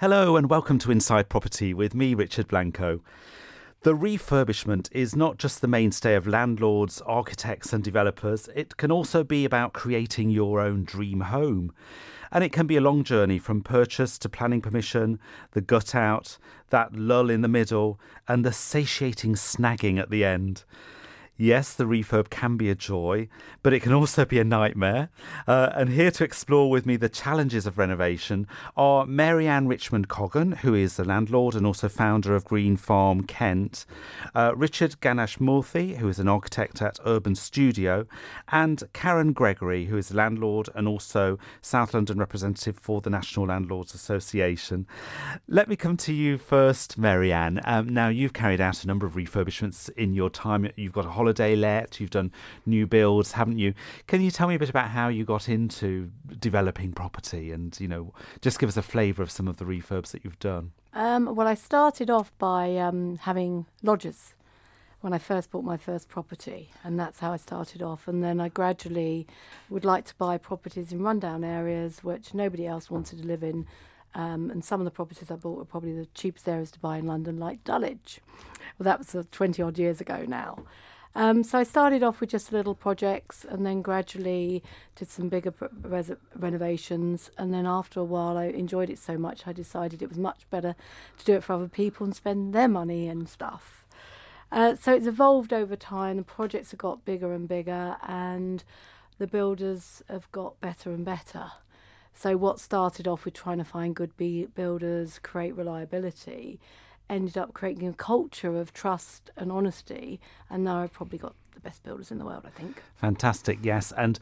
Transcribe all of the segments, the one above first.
Hello and welcome to Inside Property with me, Richard Blanco. The refurbishment is not just the mainstay of landlords, architects and developers. It can also be about creating your own dream home. And it can be a long journey from purchase to planning permission, the gut out, that lull in the middle and the satiating snagging at the end. Yes, the refurb can be a joy, but it can also be a nightmare. And here to explore with me the challenges of renovation are Mary Ann Richmond Coggan, who is the landlord and also founder of Green Farm Kent, Richard Ganesh Murthy, who is an architect at Urban Studio, and Karen Gregory, who is a landlord and also South London representative for the National Landlords Association. Let me come to you first, Mary Ann. Now, you've carried out a number of refurbishments in your time. You've got a holiday let, you've done new builds, haven't you? Can you tell me a bit about how you got into developing property and, just give us a flavour of some of the refurbs that you've done? Well, I started off by having lodgers when I first bought my first property, and that's how I started off. And then I gradually would like to buy properties in rundown areas which nobody else wanted to live in. And some of the properties I bought were probably the cheapest areas to buy in London, like Dulwich. Well, that was 20 odd years ago now. So I started off with just little projects and then gradually did some bigger renovations. And then after a while, I enjoyed it so much, I decided it was much better to do it for other people and spend their money and stuff. So it's evolved over time. The projects have got bigger and bigger and the builders have got better and better. So what started off with trying to find good builders, create reliability, ended up creating a culture of trust and honesty, and now I've probably got the best builders in the world, I think. Fantastic, yes. And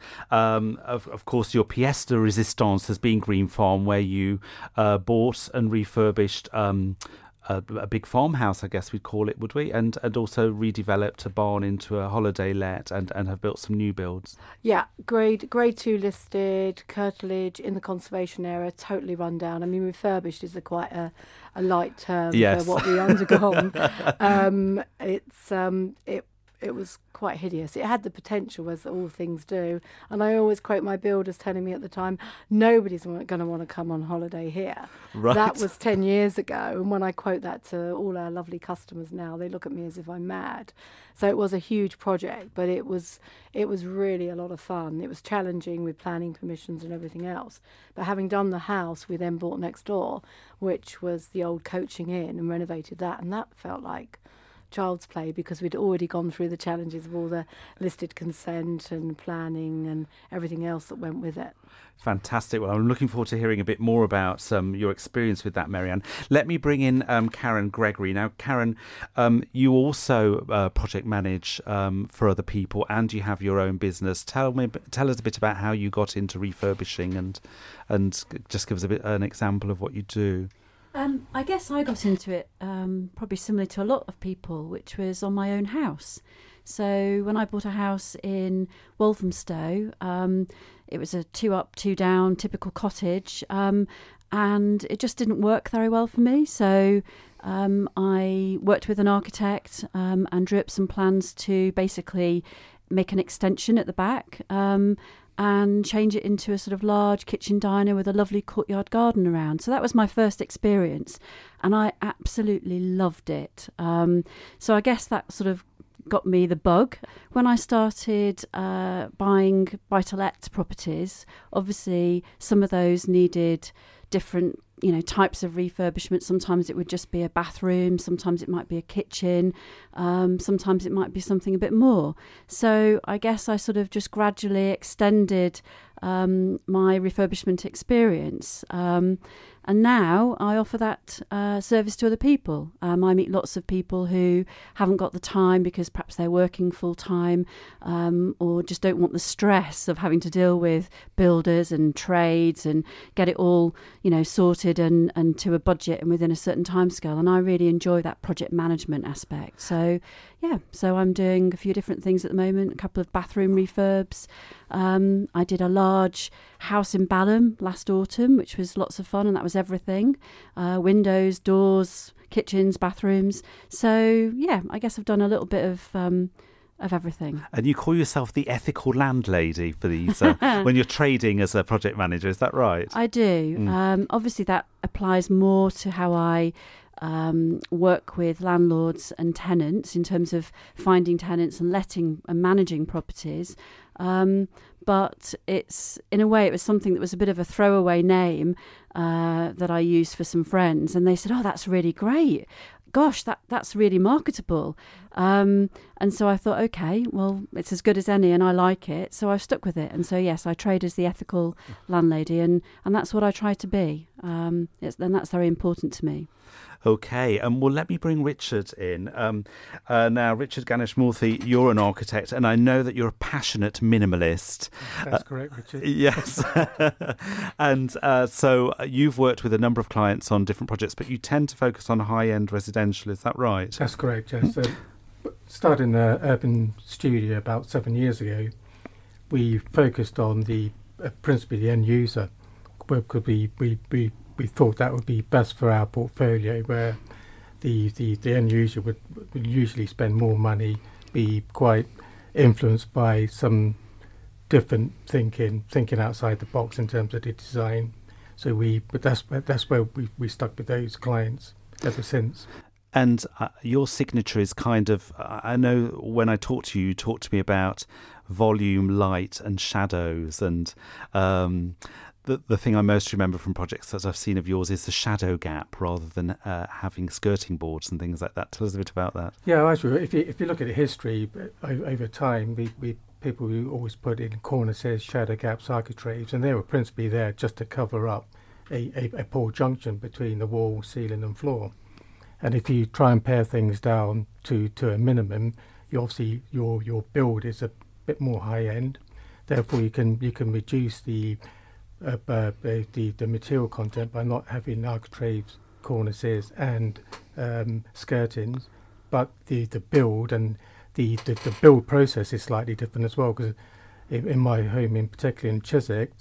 of course your pièce de résistance has been Green Farm, where you bought and refurbished a big farmhouse, I guess we'd call it, would we? And also redeveloped a barn into a holiday let and have built some new builds. Yeah, grade 2 listed, curtilage in the conservation area, totally run down. I mean, refurbished is quite a light term yes. for what we undergone. It was quite hideous. It had the potential, as all things do. And I always quote my builders telling me at the time, nobody's going to want to come on holiday here. Right. That was 10 years ago. And when I quote that to all our lovely customers now, they look at me as if I'm mad. So it was a huge project, but it was really a lot of fun. It was challenging with planning permissions and everything else. But having done the house, we then bought next door, which was the old Coaching Inn, and renovated that. And that felt like child's play because we'd already gone through the challenges of all the listed consent and planning and everything else that went with it. Fantastic. Well, I'm looking forward to hearing a bit more about your experience with that, Mary Ann. Let me bring in Karen Gregory. Now, Karen, you also project manage for other people and you have your own business. Tell us a bit about how you got into refurbishing and just give us an example of what you do. I guess I got into it probably similar to a lot of people, which was on my own house. So when I bought a house in Walthamstow, it was a 2 up, 2 down typical cottage, and it just didn't work very well for me. So I worked with an architect and drew up some plans to basically make an extension at the back and change it into a sort of large kitchen diner with a lovely courtyard garden around. So that was my first experience and I absolutely loved it. So I guess that sort of got me the bug. When I started buying buy-to-let properties, obviously some of those needed different types of refurbishment. Sometimes it would just be a bathroom, sometimes it might be a kitchen, sometimes it might be something a bit more. So I guess I sort of just gradually extended my refurbishment experience. And now I offer that service to other people. I meet lots of people who haven't got the time because perhaps they're working full time or just don't want the stress of having to deal with builders and trades and get it all, sorted and to a budget and within a certain timescale. And I really enjoy that project management aspect. So I'm doing a few different things at the moment, a couple of bathroom refurbs. I did a large house in Balham last autumn, which was lots of fun, and that was everything. Windows, doors, kitchens, bathrooms. So, I guess I've done a little bit of of everything. And you call yourself the ethical landlady for these when you're trading as a project manager, is that right? I do. Obviously, that applies more to how I work with landlords and tenants in terms of finding tenants and letting and managing properties. But it's, in a way, it was something that was a bit of a throwaway name that I used for some friends. And they said, oh, that's really great. Gosh, that's really marketable. And so I thought, okay, well, it's as good as any and I like it. So I've stuck with it. And so, yes, I trade as the ethical landlady and that's what I try to be. And that's very important to me. Okay, well, let me bring Richard in. Now, Richard Ganesh-Murthy, you're an architect, and I know that you're a passionate minimalist. That's correct, Richard. Yes. And so you've worked with a number of clients on different projects, but you tend to focus on high-end residential, is that right? That's correct, yes. Started in an urban studio about 7 years ago. We focused on principally the end user, because we thought that would be best for our portfolio, where the end user would usually spend more money, be quite influenced by some different thinking outside the box in terms of the design. So that's where we stuck with those clients ever since. And your signature is kind of, I know when I talk to you, you talk to me about volume, light and shadows, and the thing I most remember from projects that I've seen of yours is the shadow gap rather than having skirting boards and things like that. Tell us a bit about that. Yeah, actually, if you look at the history over time, people who always put in cornices, shadow gaps, architraves, and they were principally there just to cover up a poor junction between the wall, ceiling and floor. And if you try and pare things down to a minimum, obviously your build is a bit more high end. Therefore, you can reduce the material content by not having architraves, cornices, and skirtings. But the build and the build process is slightly different as well. Because in my home, in particular in Chiswick,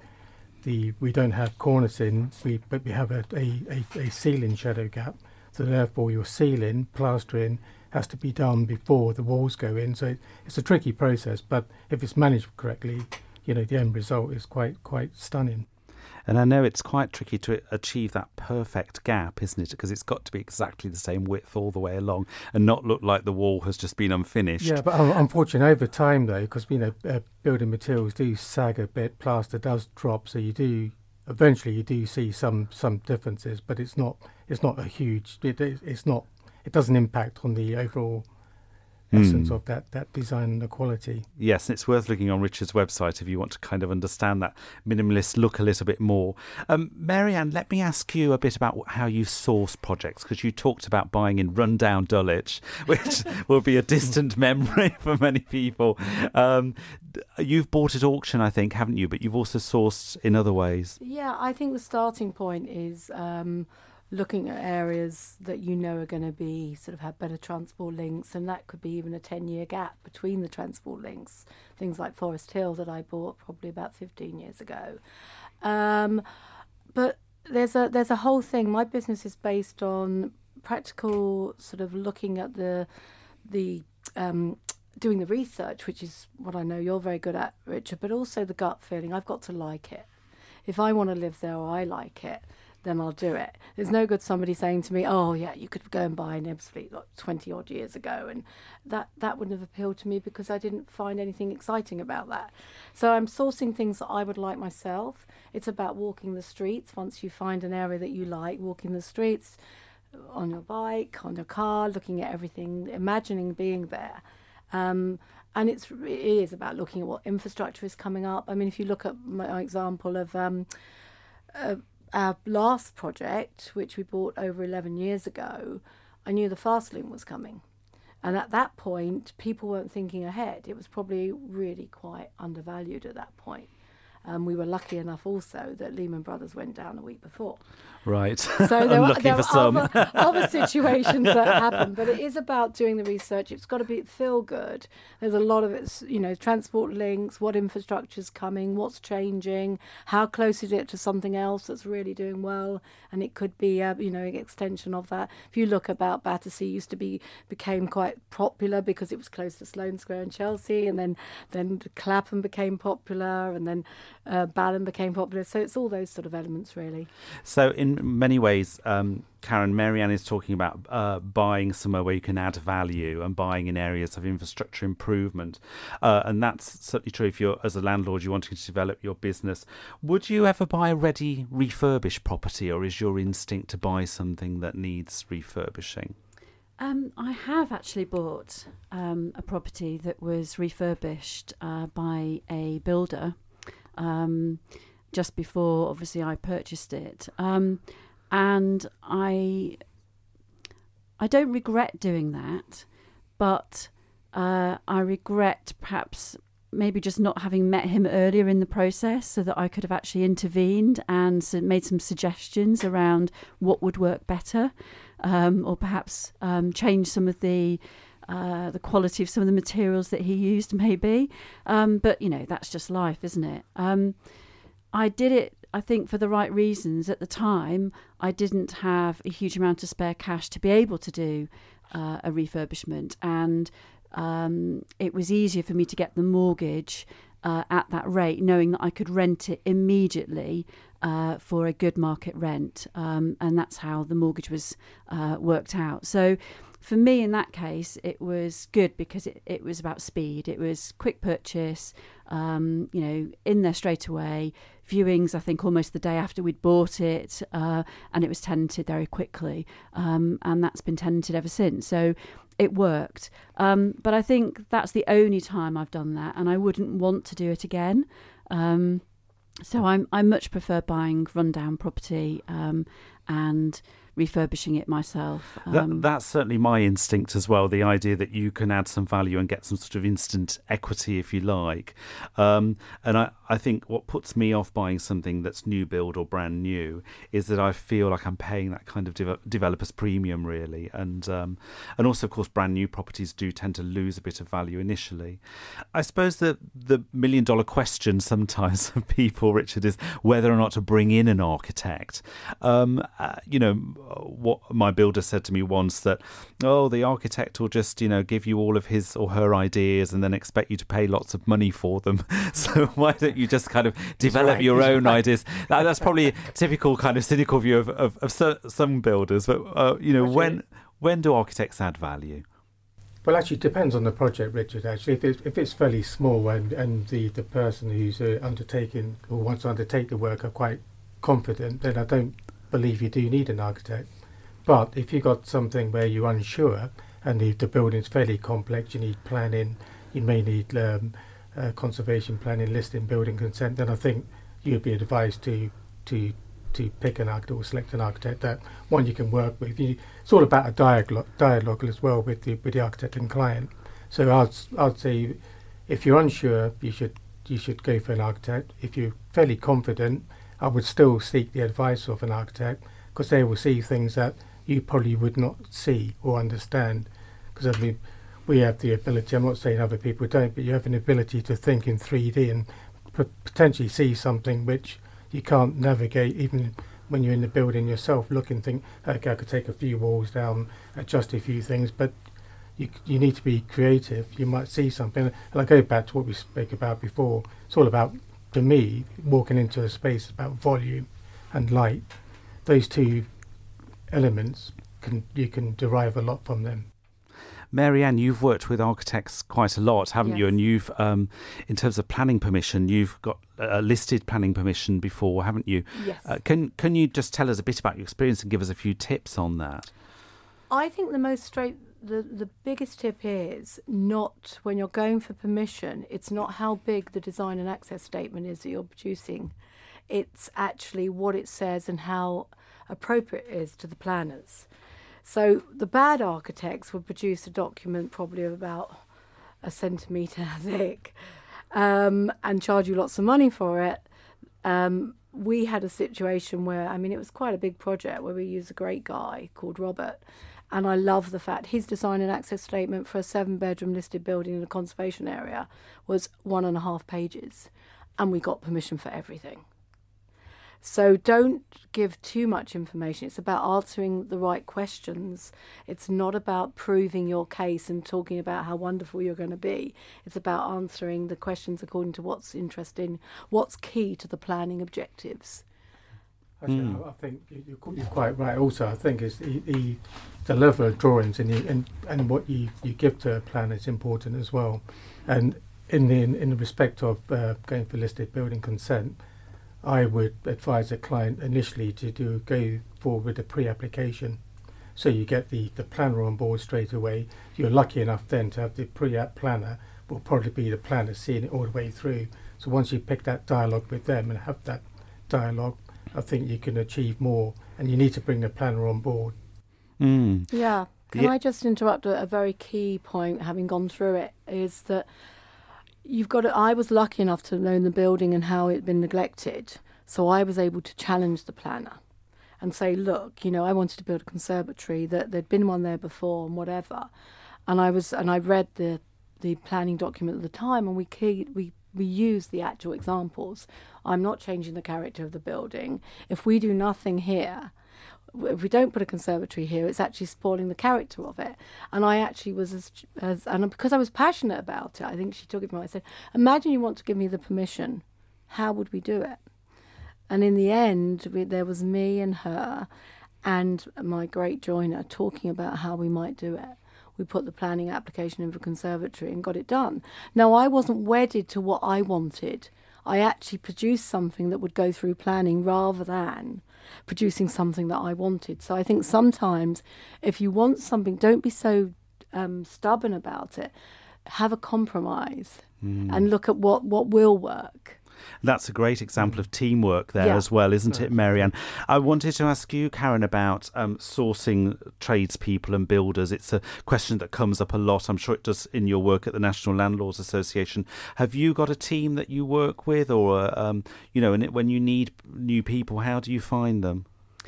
we don't have cornicing, but we have a ceiling shadow gap. So therefore, your ceiling plastering has to be done before the walls go in. So it's a tricky process, but if it's managed correctly, the end result is quite stunning. And I know it's quite tricky to achieve that perfect gap, isn't it? Because it's got to be exactly the same width all the way along and not look like the wall has just been unfinished. Yeah, but unfortunately, over time, though, because building materials do sag a bit, plaster does drop, so eventually you do see some differences, but it's not a huge. It doesn't impact on the overall essence of that design and the quality. Yes, and it's worth looking on Richard's website if you want to kind of understand that minimalist look a little bit more. Mary-Anne, let me ask you a bit about how you source projects, because you talked about buying in rundown Dulwich, which will be a distant memory for many people. You've bought at auction, I think, haven't you? But you've also sourced in other ways. Yeah, I think the starting point is looking at areas that are going to be have better transport links, and that could be even a 10-year gap between the transport links. Things like Forest Hill that I bought probably about 15 years ago. But there's a whole thing. My business is based on practical looking at the doing the research, which is what I know you're very good at, Richard, but also the gut feeling. I've got to like it. If I want to live there or I like it, then I'll do it. There's no good somebody saying to me, oh yeah, you could go and buy an Ebbsfleet 20 odd years ago, and that wouldn't have appealed to me because I didn't find anything exciting about that. So I'm sourcing things that I would like myself. It's about walking the streets. Once you find an area that you like, walking the streets on your bike, on your car, looking at everything, imagining being there. And it is about looking at what infrastructure is coming up. I mean, if you look at my example of our last project, which we bought over 11 years ago, I knew the fast lane was coming. And at that point, people weren't thinking ahead. It was probably really quite undervalued at that point. We were lucky enough also that Lehman Brothers went down a week before. Right. So there for some. were other situations that happen, but it is about doing the research. It's got to feel good. There's a lot of it, transport links, what infrastructure's coming, what's changing, how close is it to something else that's really doing well, and it could be an extension of that. If you look about Battersea, became quite popular because it was close to Sloane Square in Chelsea, and then Clapham became popular, and then Balham became popular. So it's all those sort of elements, really. So in many ways, Karen, Mary-Anne is talking about buying somewhere where you can add value and buying in areas of infrastructure improvement. And that's certainly true if you're, as a landlord, you're wanting to develop your business. Would you ever buy a ready refurbished property, or is your instinct to buy something that needs refurbishing? I have actually bought a property that was refurbished by a builder just before, obviously, I purchased it. And I don't regret doing that, but I regret perhaps maybe just not having met him earlier in the process, so that I could have actually intervened and made some suggestions around what would work better, or perhaps change some of the quality of some of the materials that he used, maybe. But, that's just life, isn't it? I did it, I think, for the right reasons. At the time, I didn't have a huge amount of spare cash to be able to do a refurbishment, and it was easier for me to get the mortgage at that rate, knowing that I could rent it immediately for a good market rent, and that's how the mortgage was worked out. So for me, in that case, it was good because it was about speed. It was quick purchase, in there straight away. Viewings, I think, almost the day after we'd bought it, and it was tenanted very quickly, and that's been tenanted ever since. So it worked. But I think that's the only time I've done that, and I wouldn't want to do it again. So I much prefer buying rundown property and refurbishing it myself. That's certainly my instinct as well, the idea that you can add some value and get some sort of instant equity, if you like. And I think what puts me off buying something that's new build or brand new is that I feel like I'm paying that kind of developer's premium, really. And also, of course, brand new properties do tend to lose a bit of value initially. I suppose that the million-dollar question sometimes for people, Richard, is whether or not to bring in an architect. What my builder said to me once, that the architect will just give you all of his or her ideas and then expect you to pay lots of money for them. So why don't you just kind of develop your own ideas? That's probably a typical kind of cynical view of some builders, but when do architects add value? Well, actually, it depends on the project, Richard. Actually, if it's fairly small and the person who's undertaking or wants to undertake the work are quite confident, then I don't believe you do need an architect. But if you've got something where you're unsure and the building's fairly complex, you need planning, you may need conservation planning, listing, building consent, then I think you'd be advised to pick an architect or select an architect that one you can work with. It's all about a dialogue as well with the architect and client. So I'd say if you're unsure, you should go for an architect. If you're fairly confident, I would still seek the advice of an architect, because they will see things that you probably would not see or understand. Because we have the ability, I'm not saying other people don't, but you have an ability to think in 3D and potentially see something which you can't navigate even when you're in the building yourself. Look and think, okay, I could take a few walls down, adjust a few things, but you need to be creative. You might see something. And I go back to what we spoke about before. It's all about, for me, walking into a space about volume and light. Those two elements, you can derive a lot from them. Mary-Anne, you've worked with architects quite a lot, haven't you? And you've, in terms of planning permission, you've got a listed planning permission before, haven't you? Yes. Can you just tell us a bit about your experience and give us a few tips on that? I think the biggest tip is not, when you're going for permission, it's not how big the design and access statement is that you're producing. It's actually what it says and how appropriate it is to the planners. So the bad architects would produce a document probably of about a centimetre thick and charge you lots of money for it. we had a situation where, I mean, it was quite a big project where we used a great guy called Robert. And I love the fact his design and access statement for a 7-bedroom listed building in a conservation area was 1.5 pages. And we got permission for everything. So don't give too much information. It's about answering the right questions. It's not about proving your case and talking about how wonderful you're going to be. It's about answering the questions according to what's interesting, what's key to the planning objectives. Actually, I think you're quite right. Also, I think is the level of drawings and what you give to a plan is important as well. And in the respect of going for listed building consent, I would advise a client initially to go forward with a pre-application, so you get the planner on board straight away. You're lucky enough then to have the pre-app planner will probably be the planner seeing it all the way through. So once you pick that dialogue with them and have that dialogue, I think you can achieve more, and you need to bring the planner on board. Yeah. Can I just interrupt a very key point, having gone through it, is that I was lucky enough to know the building and how it had been neglected, so I was able to challenge the planner and say, look, I wanted to build a conservatory, that there'd been one there before and whatever. And I read the planning document at the time, and we used the actual examples. I'm not changing the character of the building. If we do nothing here, if we don't put a conservatory here, it's actually spoiling the character of it. And I actually was and because I was passionate about it, I think she took it from me. I said, imagine you want to give me the permission. How would we do it? And in the end, there was me and her and my great joiner talking about how we might do it. We put the planning application in for conservatory and got it done. Now, I wasn't wedded to what I wanted. I actually produced something that would go through planning rather than producing something that I wanted. So I think sometimes if you want something, don't be so stubborn about it. Have a compromise and look at what will work. That's a great example of teamwork there as well, isn't it, Mary-Ann? I wanted to ask you, Karen, about sourcing tradespeople and builders. It's a question that comes up a lot. I'm sure it does in your work at the National Landlords Association. Have you got a team that you work with, or, and when you need new people, how do you find them?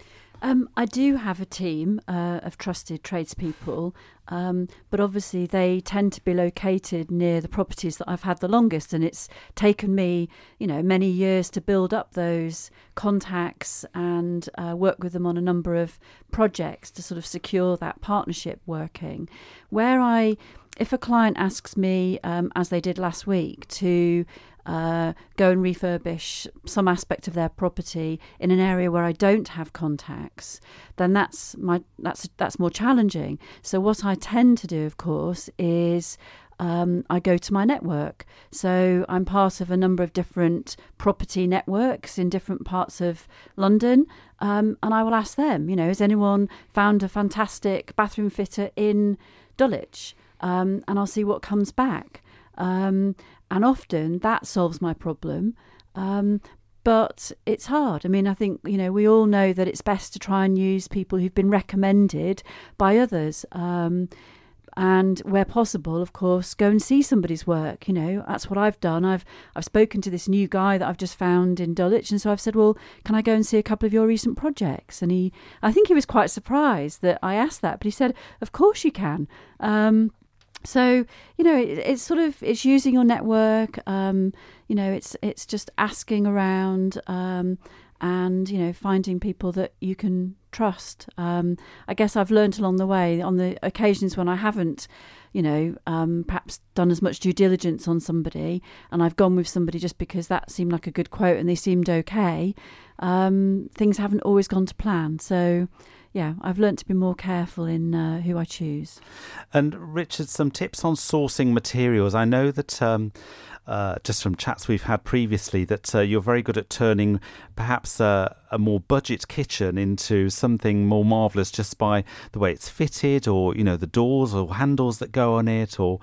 I do have a team of trusted tradespeople, but obviously they tend to be located near the properties that I've had the longest, and it's taken me, many years to build up those contacts and work with them on a number of projects to sort of secure that partnership working. If a client asks me, as they did last week, to go and refurbish some aspect of their property in an area where I don't have contacts, then that's more challenging. So what I tend to do, of course, is I go to my network. So I'm part of a number of different property networks in different parts of London, and I will ask them, has anyone found a fantastic bathroom fitter in Dulwich? And I'll see what comes back. And often that solves my problem. But it's hard. I mean, I think, we all know that it's best to try and use people who've been recommended by others. And where possible, of course, go and see somebody's work. That's what I've done. I've spoken to this new guy that I've just found in Dulwich. And so I've said, well, can I go and see a couple of your recent projects? And I think he was quite surprised that I asked that. But he said, of course you can. So, it's using your network, it's just asking around and, finding people that you can trust. I guess I've learnt along the way, on the occasions when I haven't, perhaps done as much due diligence on somebody, and I've gone with somebody just because that seemed like a good quote and they seemed okay, things haven't always gone to plan. So, yeah, I've learnt to be more careful in who I choose. And Richard, some tips on sourcing materials. I know that just from chats we've had previously that you're very good at turning perhaps a more budget kitchen into something more marvellous just by the way it's fitted, or the doors or handles that go on it, or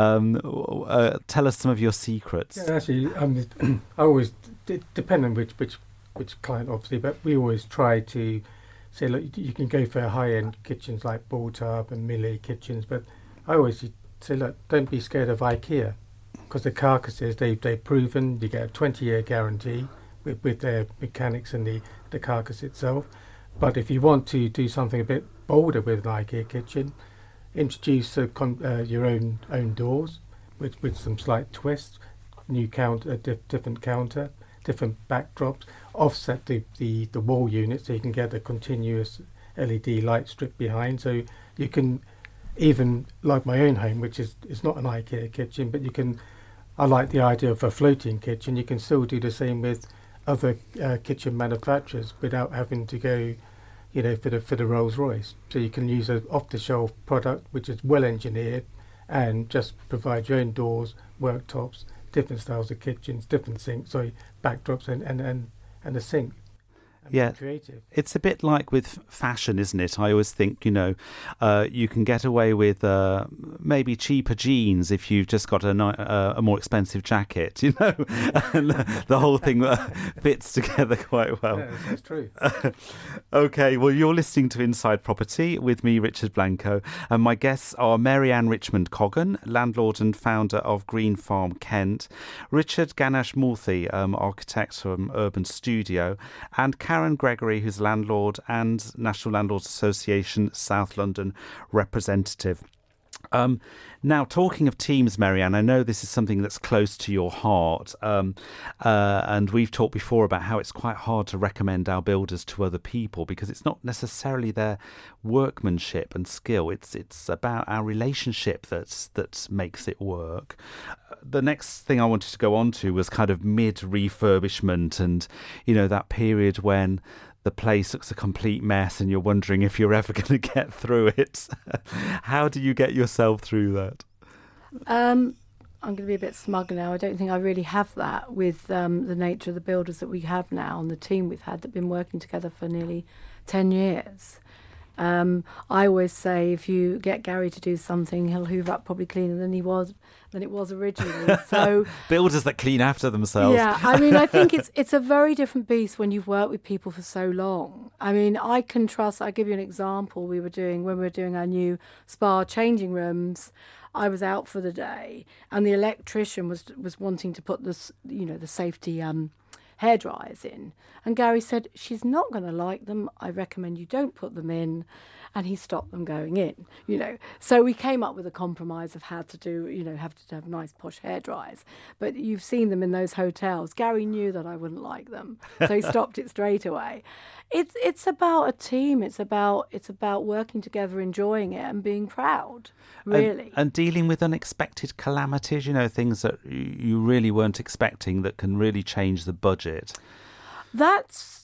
tell us some of your secrets. Yeah, actually, I always depend on which client, obviously, but we always try to say, look, you can go for high-end kitchens like Baltub and Miele kitchens, but I always say, look, don't be scared of IKEA, because the carcasses, they've proven. You get a 20-year guarantee with their mechanics and the carcass itself. But if you want to do something a bit bolder with an IKEA kitchen, introduce your own doors with some slight twists, new counter, different counter, different backdrops, offset the wall unit so you can get a continuous LED light strip behind. So you can, even like my own home, which is not an IKEA kitchen, but I like the idea of a floating kitchen. You can still do the same with other kitchen manufacturers without having to go, for the Rolls Royce. So you can use an off-the-shelf product which is well engineered and just provide your own doors, worktops, different styles of kitchens, different sinks, backdrops and a sink. Yeah, creative. It's a bit like with fashion, isn't it? I always think, you can get away with maybe cheaper jeans if you've just got a more expensive jacket, and the whole thing fits together quite well. Yeah, that's true. Okay, well, you're listening to Inside Property with me, Richard Blanco, and my guests are Mary-Ann Richmond-Coggan, landlord and founder of Green Farm Kent, Richard Ganesh-Murthy, architect from Urban Studio, and Karen Gregory, who's landlord and National Landlords Association South London representative. Now, talking of teams, Mary-Ann, I know this is something that's close to your heart, and we've talked before about how it's quite hard to recommend our builders to other people because it's not necessarily their workmanship and skill. It's about our relationship that makes it work. The next thing I wanted to go on to was kind of mid-refurbishment and, that period when the place looks a complete mess and you're wondering if you're ever going to get through it. How do you get yourself through that? I'm going to be a bit smug now. I don't think I really have that with the nature of the builders that we have now and the team we've had that have been working together for nearly 10 years. I always say if you get Gary to do something, he'll hoover up probably cleaner than it was originally. So builders that clean after themselves. Yeah, I think it's a very different beast when you've worked with people for so long. I can trust. I'll give you an example. When we were doing our new spa changing rooms, I was out for the day, and the electrician was wanting to put this, the safety hair dryers in, and Gary said, she's not going to like them, I recommend you don't put them in, and he stopped them going in, so we came up with a compromise of how to do, have to have nice posh hair dryers. But you've seen them in those hotels. Gary knew that I wouldn't like them, so he stopped it straight away. It's about a team. It's about working together, enjoying it, and being proud. Really, and dealing with unexpected calamities. Things that you really weren't expecting that can really change the budget. That's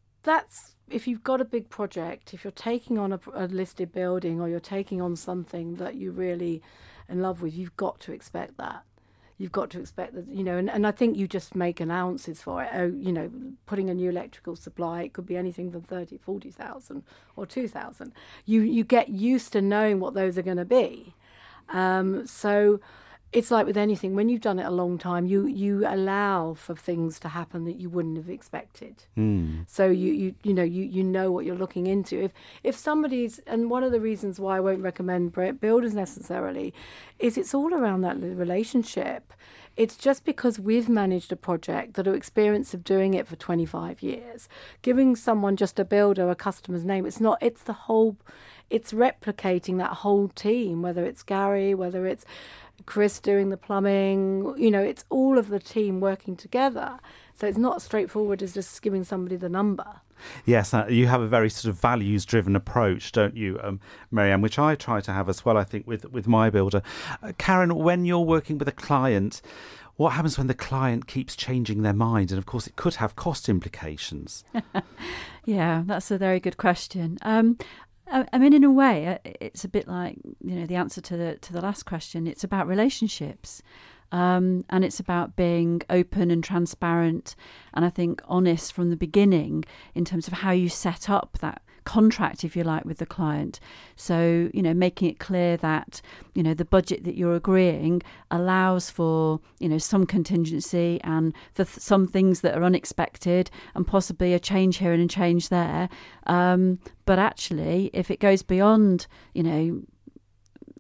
if you've got a big project, if you're taking on a listed building or you're taking on something that you're really in love with, you've got to expect that. You've got to expect that, and I think you just make allowances for it. Putting a new electrical supply, it could be anything from 30, 40,000 or 2,000. You get used to knowing what those are going to be. So it's like with anything, when you've done it a long time, you allow for things to happen that you wouldn't have expected. So you know what you're looking into. If somebody's, and one of the reasons why I won't recommend builders necessarily is it's all around that relationship. It's just because we've managed a project that are experienced of doing it for 25 years. Giving someone just a builder a customer's name, it's replicating that whole team, whether it's Gary, whether it's Chris doing the plumbing, it's all of the team working together. So it's not as straightforward as just giving somebody the number. Yes, you have a very sort of values-driven approach, don't you, Mary-Ann, which I try to have as well, I think, with my builder. Karen, when you're working with a client, what happens when the client keeps changing their mind? And, of course, it could have cost implications. Yeah, that's a very good question. In a way, it's a bit like, the answer to the last question. It's about relationships. And it's about being open and transparent and I think honest from the beginning in terms of how you set up that contract, if you like, with the client. So, making it clear that, the budget that you're agreeing allows for, some contingency and for some things that are unexpected and possibly a change here and a change there. But actually, if it goes beyond,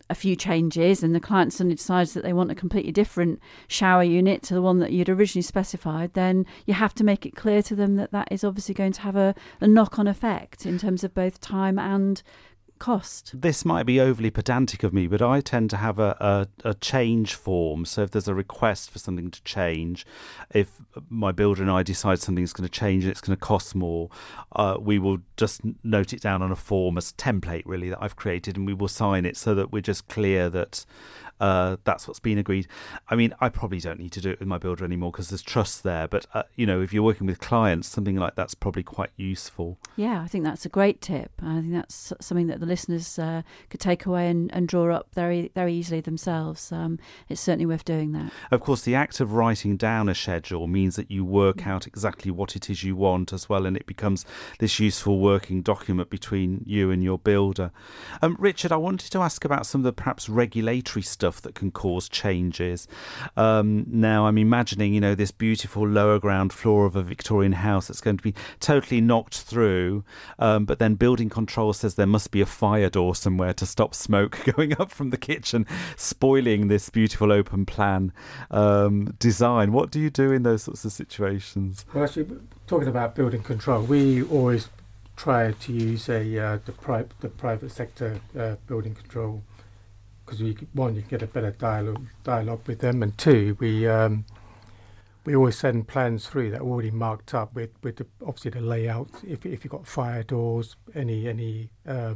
a few changes and the client suddenly decides that they want a completely different shower unit to the one that you'd originally specified, then you have to make it clear to them that that is obviously going to have a knock-on effect in terms of both time and cost. This might be overly pedantic of me, but I tend to have a change form. So if there's a request for something to change, if my builder and I decide something's going to change and it's going to cost more, we will just note it down on a form as a template, really, that I've created, and we will sign it so that we're just clear that that's what's been agreed. I mean, I probably don't need to do it with my builder anymore because there's trust there. But, if you're working with clients, something like that's probably quite useful. Yeah, I think that's a great tip. I think that's something that the listeners could take away and draw up very, very easily themselves. It's certainly worth doing that. Of course, the act of writing down a schedule means that you work out exactly what it is you want as well, and it becomes this useful working document between you and your builder. Richard, I wanted to ask about some of the perhaps regulatory stuff that can cause changes. Now, I'm imagining, this beautiful lower ground floor of a Victorian house that's going to be totally knocked through, but then building control says there must be a fire door somewhere to stop smoke going up from the kitchen, spoiling this beautiful open plan design. What do you do in those sorts of situations? Well, actually, talking about building control, we always try to use the private sector building control, because one, you can get a better dialogue with them, and two, we always send plans through that are already marked up with obviously the layout. If you've got fire doors, any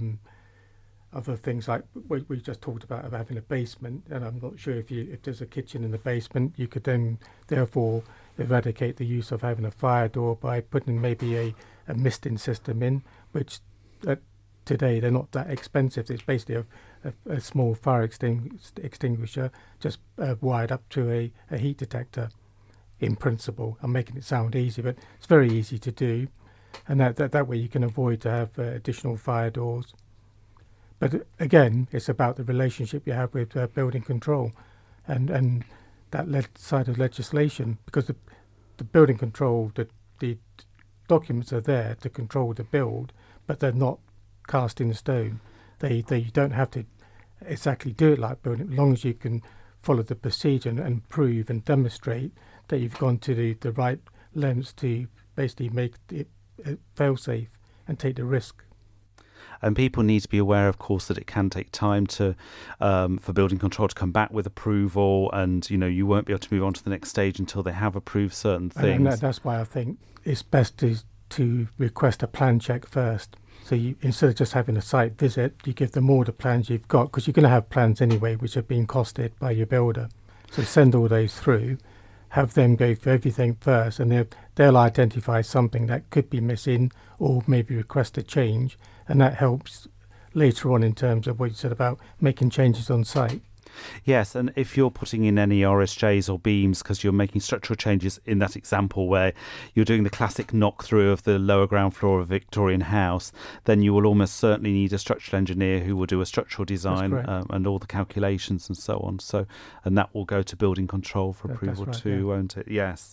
other things like we just talked about having a basement, and I'm not sure if there's a kitchen in the basement, you could then therefore eradicate the use of having a fire door by putting maybe a misting system in, which today they're not that expensive. It's basically a small fire extinguisher just wired up to a heat detector. In principle, I'm making it sound easy, but it's very easy to do, and that way you can avoid to have additional fire doors. But again, it's about the relationship you have with building control, and that side of legislation, because the building control, the documents are there to control the build, but they're not cast in stone. They don't have to exactly do it like building, as long as you can follow the procedure and prove and demonstrate that you've gone to the right lengths to basically make it fail-safe and take the risk. And people need to be aware, of course, that it can take time to for building control to come back with approval, and you won't be able to move on to the next stage until they have approved certain things. And that's why I think it's best to request a plan check first. So instead of just having a site visit, you give them all the plans you've got, because you're going to have plans anyway which have been costed by your builder. So send all those through, have them go for everything first, and they'll identify something that could be missing or maybe request a change, and that helps later on in terms of what you said about making changes on site. Yes, and if you're putting in any RSJs or beams because you're making structural changes in that example where you're doing the classic knock through of the lower ground floor of a Victorian house, then you will almost certainly need a structural engineer who will do a structural design and all the calculations and so on. And that will go to building control for approval too, won't it? Yes.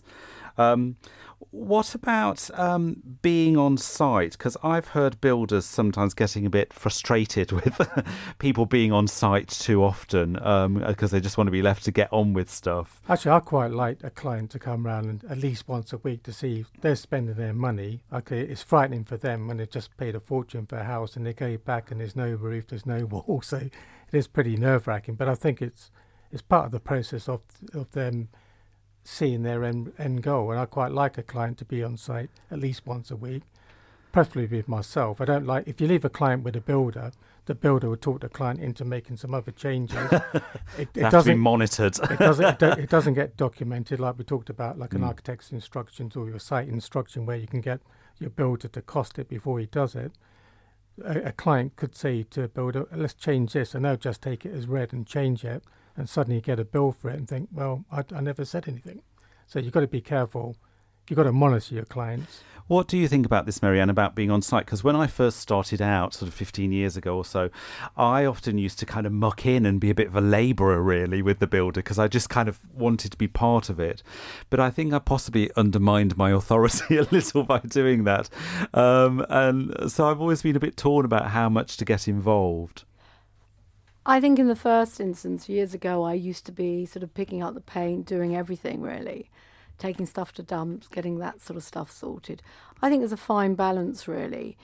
What about being on site? Because I've heard builders sometimes getting a bit frustrated with people being on site too often because they just want to be left to get on with stuff. Actually, I quite like a client to come around at least once a week to see if they're spending their money. Okay, it's frightening for them when they've just paid a fortune for a house and they go back and there's no roof, there's no wall. So it is pretty nerve-wracking. But I think it's part of the process of them seeing their end goal, and I quite like a client to be on site at least once a week, preferably with myself. I don't like, if you leave a client with a builder, the builder would talk the client into making some other changes. It doesn't be monitored. it doesn't get documented like we talked about, like an architect's instructions or your site instruction where you can get your builder to cost it before he does it. A client could say to a builder, let's change this, and they'll just take it as read and change it, and suddenly you get a bill for it and think, well, I never said anything. So you've got to be careful. You've got to monitor your clients. What do you think about this, Marianne, about being on site? Because when I first started out, sort of 15 years ago or so, I often used to kind of muck in and be a bit of a labourer, really, with the builder, because I just kind of wanted to be part of it. But I think I possibly undermined my authority a little by doing that. And so I've always been a bit torn about how much to get involved. I think in the first instance, years ago, I used to be sort of picking up the paint, doing everything really, taking stuff to dumps, getting that sort of stuff sorted. I think there's a fine balance really.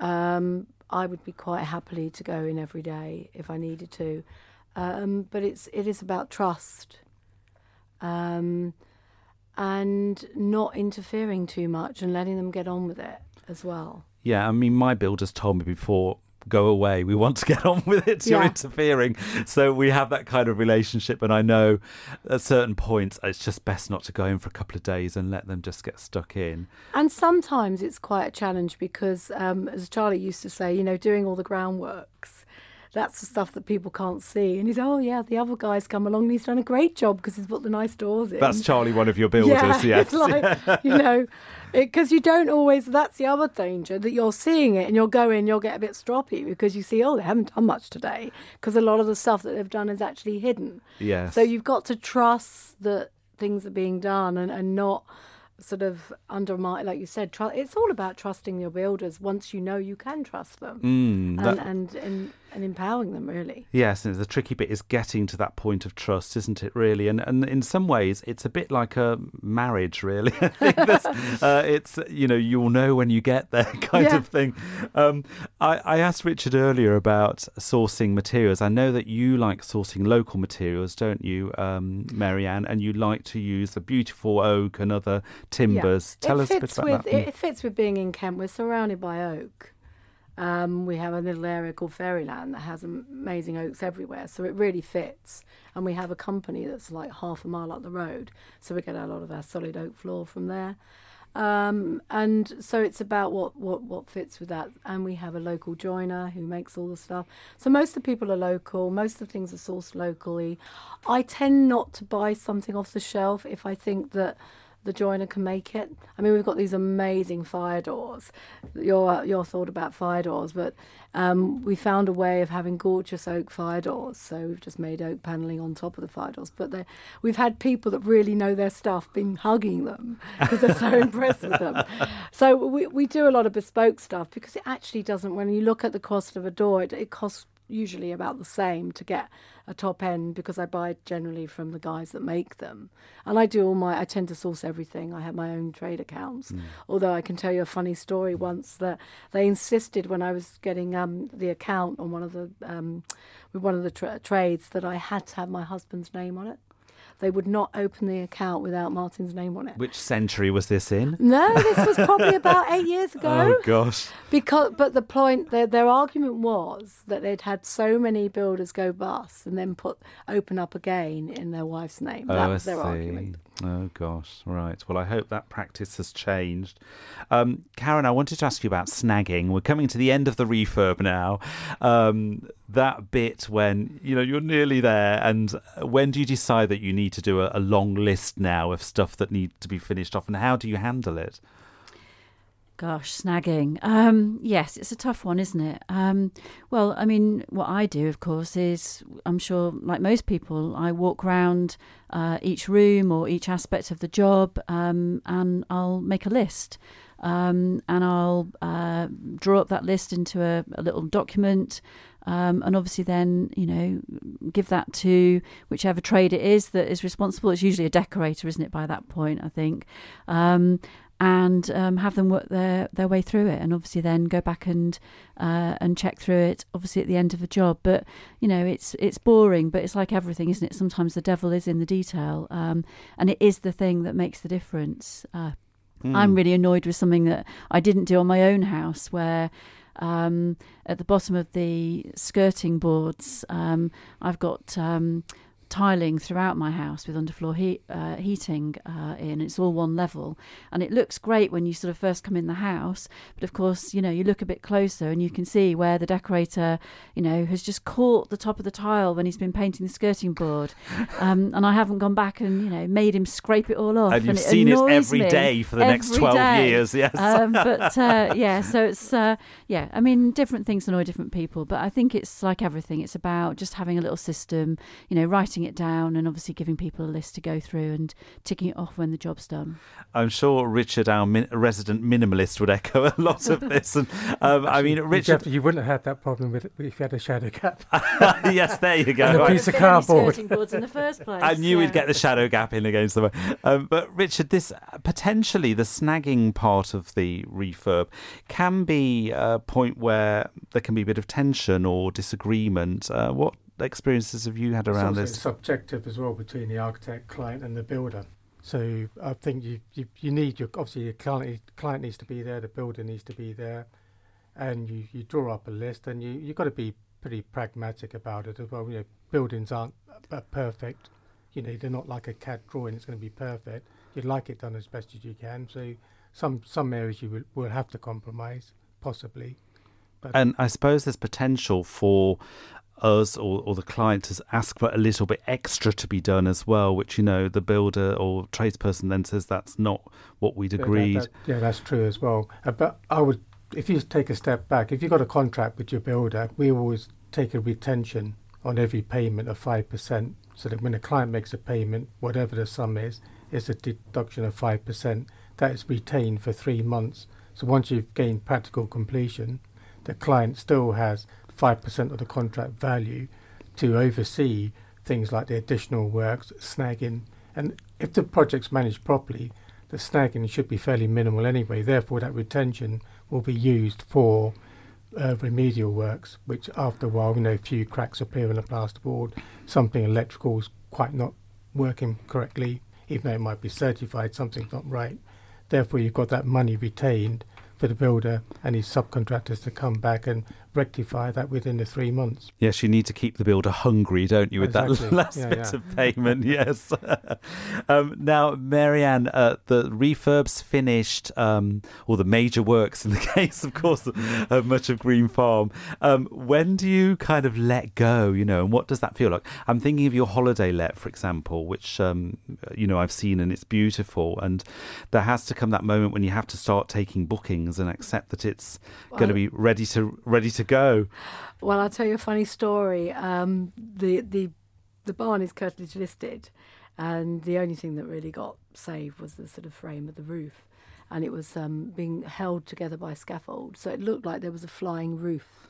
I would be quite happily to go in every day if I needed to. But it is about trust and not interfering too much and letting them get on with it as well. Yeah, I mean, my builders told me before, go away, we want to get on with it, you're interfering. So we have that kind of relationship, and I know at certain points it's just best not to go in for a couple of days and let them just get stuck in. And sometimes it's quite a challenge because, as Charlie used to say, doing all the groundworks, that's the stuff that people can't see. And he's, oh yeah, the other guy's come along and he's done a great job because he's put the nice doors in. That's Charlie, one of your builders, yes. It's like, because you don't always, that's the other danger, that you're seeing it and you'll get a bit stroppy because you see, they haven't done much today, because a lot of the stuff that they've done is actually hidden. Yes. So you've got to trust that things are being done and not sort of undermine, like you said, it's all about trusting your builders once you know you can trust them and empowering them, really. Yes, and the tricky bit is getting to that point of trust, isn't it, really? And in some ways, it's a bit like a marriage, really. I think it's, you'll know when you get there kind of thing. I asked Richard earlier about sourcing materials. I know that you like sourcing local materials, don't you, Mary-Anne? And you like to use the beautiful oak and other timbers. Tell us a bit about that. It fits with being in Kent. We're surrounded by oak. We have a little area called Fairyland that has amazing oaks everywhere, so it really fits. And we have a company that's like half a mile up the road, so we get a lot of our solid oak floor from there. And so it's about what fits with that. And we have a local joiner who makes all the stuff. So most of the people are local. Most of the things are sourced locally. I tend not to buy something off the shelf if I think that the joiner can make it. I mean, we've got these amazing fire doors. Your thought about fire doors, but we found a way of having gorgeous oak fire doors. So we've just made oak panelling on top of the fire doors. But we've had people that really know their stuff been hugging them because they're so impressed with them. So we do a lot of bespoke stuff because it actually doesn't. When you look at the cost of a door, it costs usually about the same to get a top end, because I buy generally from the guys that make them. And I tend to source everything. I have my own trade accounts. Although I can tell you a funny story once that they insisted when I was getting the account on one of the trades that I had to have my husband's name on it. They would not open the account without Martin's name on it. Which century was this in? No, this was probably about 8 years ago. Oh, gosh. But the point, their argument was that they'd had so many builders go bust and then open up again in their wife's name. That was their argument. Oh, gosh. Right. Well, I hope that practice has changed. Karen, I wanted to ask you about snagging. We're coming to the end of the refurb now. That bit when, you're nearly there, and when do you decide that you need to do a long list now of stuff that needs to be finished off, and how do you handle it? Gosh, snagging. Yes, it's a tough one, isn't it? Well, I mean, what I do, of course, is, I'm sure, like most people, I walk around each room or each aspect of the job, and I'll make a list. And I'll draw up that list into a little document, and obviously then, give that to whichever trade it is that is responsible. It's usually a decorator, isn't it, by that point, I think. And have them work their way through it, and obviously then go back and check through it, obviously at the end of a job. But it's boring, but it's like everything, isn't it? Sometimes the devil is in the detail, and it is the thing that makes the difference. I'm really annoyed with something that I didn't do on my own house, where at the bottom of the skirting boards, I've got tiling throughout my house with underfloor heating in. It's all one level, and it looks great when you sort of first come in the house, but of course you look a bit closer and you can see where the decorator has just caught the top of the tile when he's been painting the skirting board, and I haven't gone back and made him scrape it all off, and you've seen it every day for the next 12 years. Yes. So it's I mean, different things annoy different people, but I think it's like everything, it's about just having a little system, writing writing it down and obviously giving people a list to go through and ticking it off when the job's done. I'm sure Richard, our resident minimalist, would echo a lot of this. And I mean, Richard, you wouldn't have had that problem with it if you had a shadow gap. Yes, there you go. And a piece of cardboard. Skirting boards in the first place. I knew we'd get the shadow gap in against the way. But Richard, this potentially the snagging part of the refurb can be a point where there can be a bit of tension or disagreement. What experiences have you had around this? It's subjective as well between the architect, client, and the builder. So I think you need obviously your client needs to be there, the builder needs to be there, and you draw up a list, and you've got to be pretty pragmatic about it as well. Buildings aren't perfect. They're not like a CAD drawing. It's going to be perfect. You'd like it done as best as you can. So some areas you will have to compromise, possibly. And I suppose there's potential for us or the client to ask for a little bit extra to be done as well, which the builder or tradesperson then says that's not what we'd agreed. That's true as well. But I would, if you take a step back, if you've got a contract with your builder, we always take a retention on every payment of 5%, so that when a client makes a payment, whatever the sum is a deduction of 5%. That is retained for 3 months. So once you've gained practical completion, the client still has 5% of the contract value to oversee things like the additional works, snagging. And if the project's managed properly, the snagging should be fairly minimal anyway. Therefore, that retention will be used for remedial works, which after a while, a few cracks appear in the plasterboard, something electrical is quite not working correctly, even though it might be certified, something's not right. Therefore, you've got that money retained for the builder and his subcontractors to come back and rectify that within the 3 months. Yes, you need to keep the builder hungry, don't you, with exactly. that last bit of payment, yes. Now, Marianne, the refurb's finished, or the major works in the case, of course, of much of Green Farm. When do you kind of let go, and what does that feel like? I'm thinking of your holiday let, for example, which, I've seen and it's beautiful. And there has to come that moment when you have to start taking bookings and accept that it's going to be ready to go. Well, I'll tell you a funny story. The barn is curtilage listed, and the only thing that really got saved was the sort of frame of the roof, and it was being held together by scaffold, so it looked like there was a flying roof.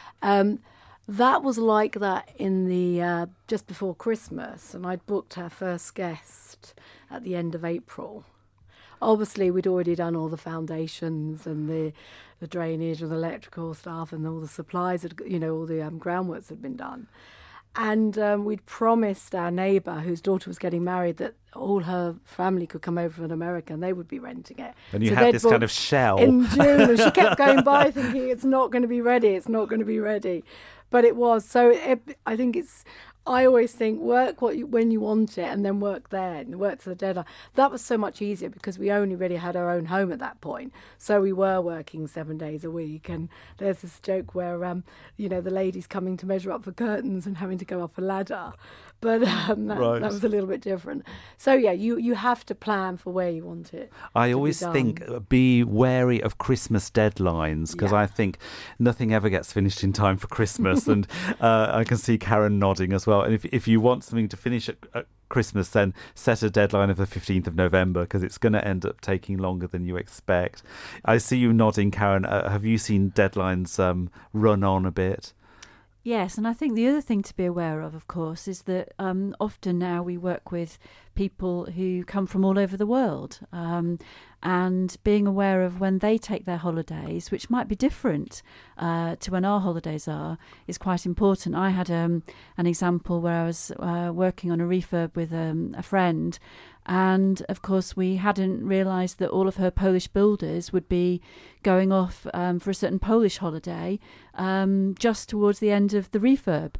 That was like that in the just before Christmas, and I'd booked our first guest at the end of April. Obviously, we'd already done all the foundations and the drainage and the electrical stuff and all the supplies, all the groundworks had been done. And we'd promised our neighbour, whose daughter was getting married, that all her family could come over from America and they would be renting it. And you had this kind of shell. In June, and she kept going by thinking, it's not going to be ready. But it was. So I think I always think work when you want it, and then work there and work to the deadline. That was so much easier because we only really had our own home at that point. So we were working 7 days a week. And there's this joke where, the lady's coming to measure up for curtains and having to go up a ladder. But that was a little bit different. So, you have to plan for where you want it. I always think be wary of Christmas deadlines, because I think nothing ever gets finished in time for Christmas. And I can see Karen nodding as well. And if you want something to finish at Christmas, then set a deadline of the 15th of November, because it's going to end up taking longer than you expect. I see you nodding, Karen. Have you seen deadlines run on a bit? Yes, and I think the other thing to be aware of course, is that often now we work with people who come from all over the world, and being aware of when they take their holidays, which might be different to when our holidays are, is quite important. I had an example where I was working on a refurb with a friend, and of course we hadn't realised that all of her Polish builders would be going off for a certain Polish holiday just towards the end of the refurb.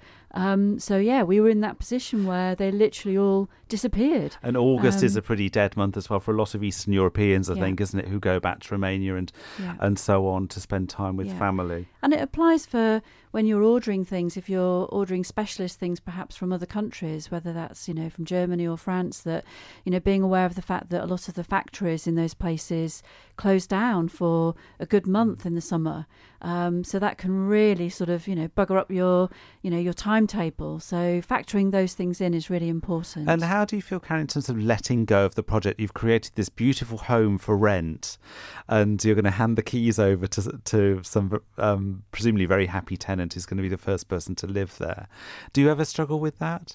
We were in that position where they literally all disappeared. And August is a pretty dead month as well for a lot of Eastern Europeans, I think, isn't it, who go back to Romania and so on to spend time with family. And it applies for when you're ordering things, if you're ordering specialist things perhaps from other countries, whether that's, from Germany or France, that, being aware of the fact that a lot of the factories in those places close down for a good month in the summer. So that can really sort of, bugger up your timetable. So factoring those things in is really important. And how do you feel, Karen, in terms of letting go of the project? You've created this beautiful home for rent, and you're going to hand the keys over to some presumably very happy tenant who's going to be the first person to live there. Do you ever struggle with that?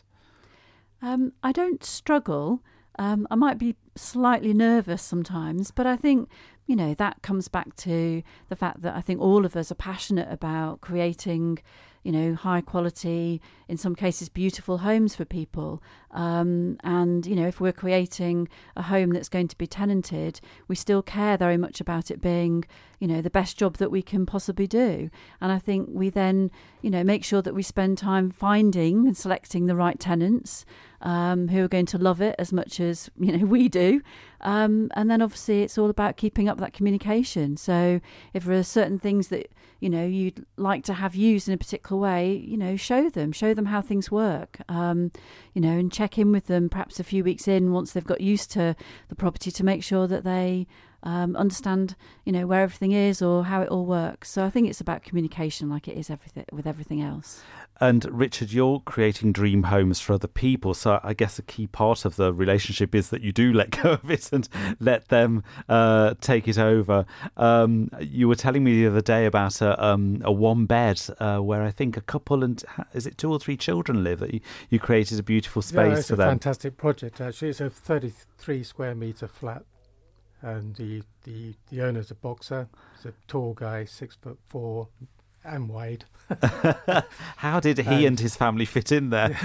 I don't struggle. I might be slightly nervous sometimes, but I think, that comes back to the fact that I think all of us are passionate about creating, high quality, in some cases beautiful homes for people. And, if we're creating a home that's going to be tenanted, we still care very much about it being, the best job that we can possibly do. And I think we then, make sure that we spend time finding and selecting the right tenants who are going to love it as much as, we do. And then obviously it's all about keeping up that communication. So if there are certain things that, you'd like to have used in a particular way, show them how things work, and check in with them perhaps a few weeks in once they've got used to the property to make sure that they understand, where everything is or how it all works. So I think it's about communication like it is with everything else. And Richard, you're creating dream homes for other people. So I guess a key part of the relationship is that you do let go of it and let them take it over. You were telling me the other day about a one bed where I think a couple and is it 2 or 3 children live, that you created a beautiful space for them. It's a fantastic project, actually. It's a 33 square metre flat. And the owner's a boxer. He's a tall guy, 6'4" and wide. How did he and his family fit in there?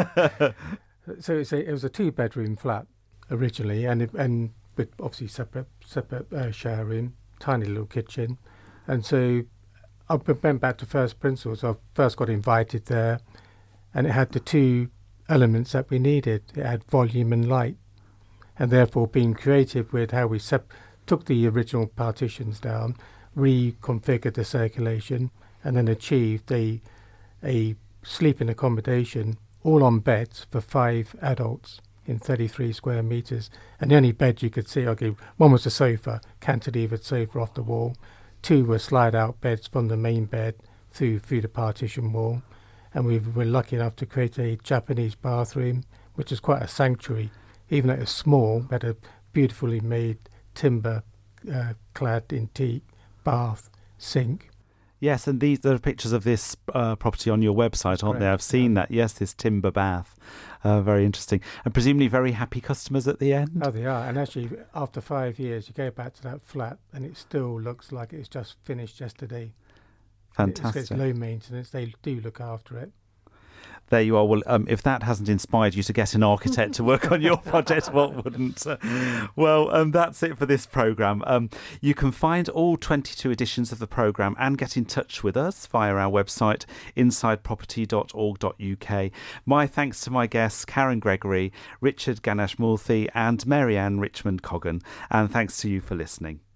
So it was a 2-bedroom flat originally, and with obviously separate shower room, tiny little kitchen. And so I went back to first principles. I first got invited there, and it had the 2 elements that we needed. It had volume and light. And therefore being creative with how we took the original partitions down, reconfigured the circulation, and then achieved a sleeping accommodation, all on beds for 5 adults in 33 square metres. And the only bed you could see, one was a sofa, cantilevered sofa off the wall. 2 were slide-out beds from the main bed through the partition wall. And we were lucky enough to create a Japanese bathroom, which is quite a sanctuary. Even though it was small, had a beautifully made timber clad in teak bath, sink. Yes, and there are pictures of this property on your website, aren't there? I've seen that. Yes, this timber bath. Very interesting. And presumably very happy customers at the end? Oh, they are. And actually, after 5 years, you go back to that flat and it still looks like it's just finished yesterday. Fantastic. It's low maintenance. They do look after it. There you are. Well, if that hasn't inspired you to get an architect to work on your project, what wouldn't? Well, that's it for this programme. You can find all 22 editions of the programme and get in touch with us via our website, insideproperty.org.uk. My thanks to my guests, Karen Gregory, Richard Ganesh Murthy and Mary Ann Richmond Coggan. And thanks to you for listening.